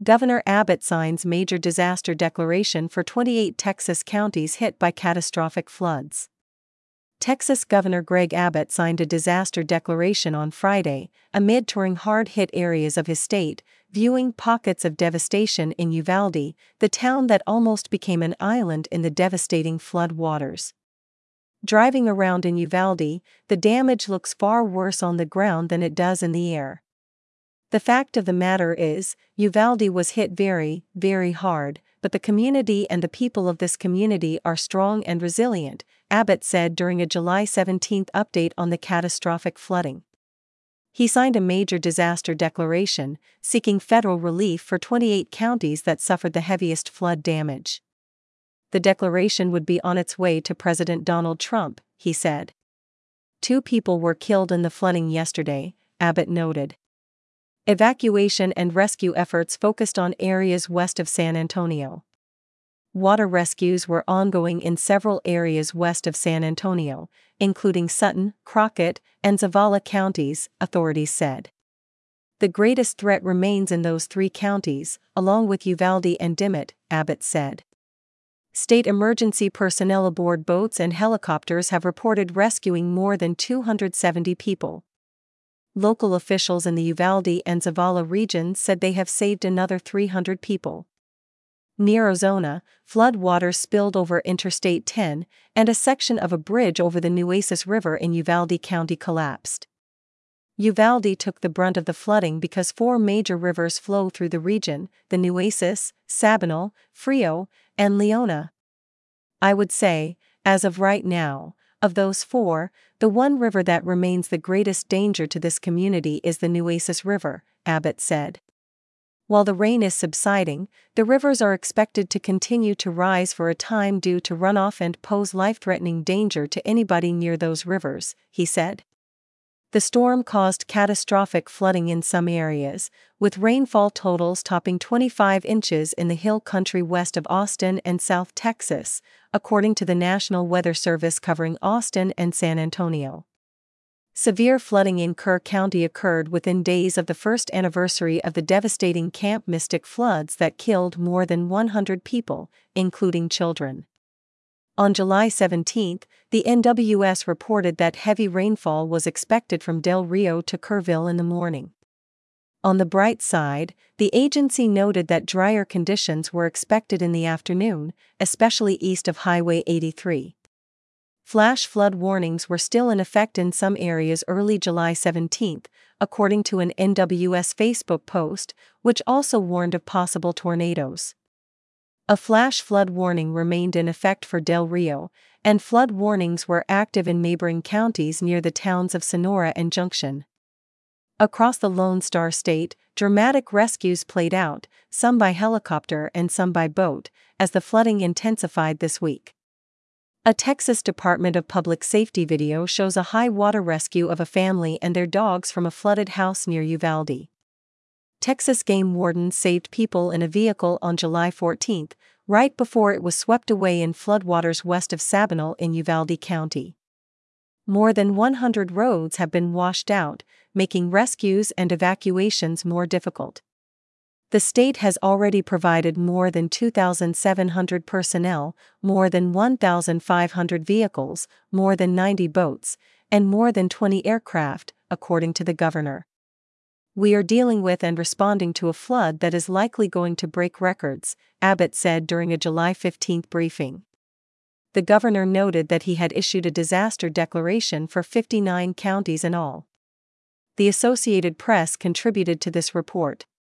Governor Abbott signs major disaster declaration for 28 Texas counties hit by catastrophic floods. Texas Governor Greg Abbott signed a disaster declaration on Friday, amid touring hard-hit areas of his state, viewing pockets of devastation in Uvalde, the town that almost became an island in the devastating flood waters. Driving around in Uvalde, the damage looks far worse on the ground than it does in the air. The fact of the matter is, Uvalde was hit very, very hard, but the community and the people of this community are strong and resilient, Abbott said during a July 17 update on the catastrophic flooding. He signed a major disaster declaration, seeking federal relief for 28 counties that suffered the heaviest flood damage. The declaration would be on its way to President Donald Trump, he said. 2 people were killed in the flooding yesterday, Abbott noted. Evacuation and rescue efforts focused on areas west of San Antonio. Water rescues were ongoing in several areas west of San Antonio, including Sutton, Crockett, and Zavala counties, authorities said. The greatest threat remains in those 3 counties, along with Uvalde and Dimmitt, Abbott said. State emergency personnel aboard boats and helicopters have reported rescuing more than 270 people. Local officials in the Uvalde and Zavala regions said they have saved another 300 people. Near Ozona, flood waters spilled over Interstate 10, and a section of a bridge over the Nueces River in Uvalde County collapsed. Uvalde took the brunt of the flooding because 4 major rivers flow through the region: the Nueces, Sabinal, Frio, and Leona. I would say, as of right now, of those 4, the one river that remains the greatest danger to this community is the Nueces River, Abbott said. While the rain is subsiding, the rivers are expected to continue to rise for a time due to runoff and pose life-threatening danger to anybody near those rivers, he said. The storm caused catastrophic flooding in some areas, with rainfall totals topping 25 inches in the hill country west of Austin and South Texas, according to the National Weather Service covering Austin and San Antonio. Severe flooding in Kerr County occurred within days of the first anniversary of the devastating Camp Mystic floods that killed more than 100 people, including children. On July 17, the NWS reported that heavy rainfall was expected from Del Rio to Kerrville in the morning. On the bright side, the agency noted that drier conditions were expected in the afternoon, especially east of Highway 83. Flash flood warnings were still in effect in some areas early July 17, according to an NWS Facebook post, which also warned of possible tornadoes. A flash flood warning remained in effect for Del Rio, and flood warnings were active in neighboring counties near the towns of Sonora and Junction. Across the Lone Star State, dramatic rescues played out, some by helicopter and some by boat, as the flooding intensified this week. A Texas Department of Public Safety video shows a high water rescue of a family and their dogs from a flooded house near Uvalde. Texas game wardens saved people in a vehicle on July 14, right before it was swept away in floodwaters west of Sabinal in Uvalde County. More than 100 roads have been washed out, making rescues and evacuations more difficult. The state has already provided more than 2,700 personnel, more than 1,500 vehicles, more than 90 boats, and more than 20 aircraft, according to the governor. We are dealing with and responding to a flood that is likely going to break records, Abbott said during a July 15 briefing. The governor noted that he had issued a disaster declaration for 59 counties in all. The Associated Press contributed to this report.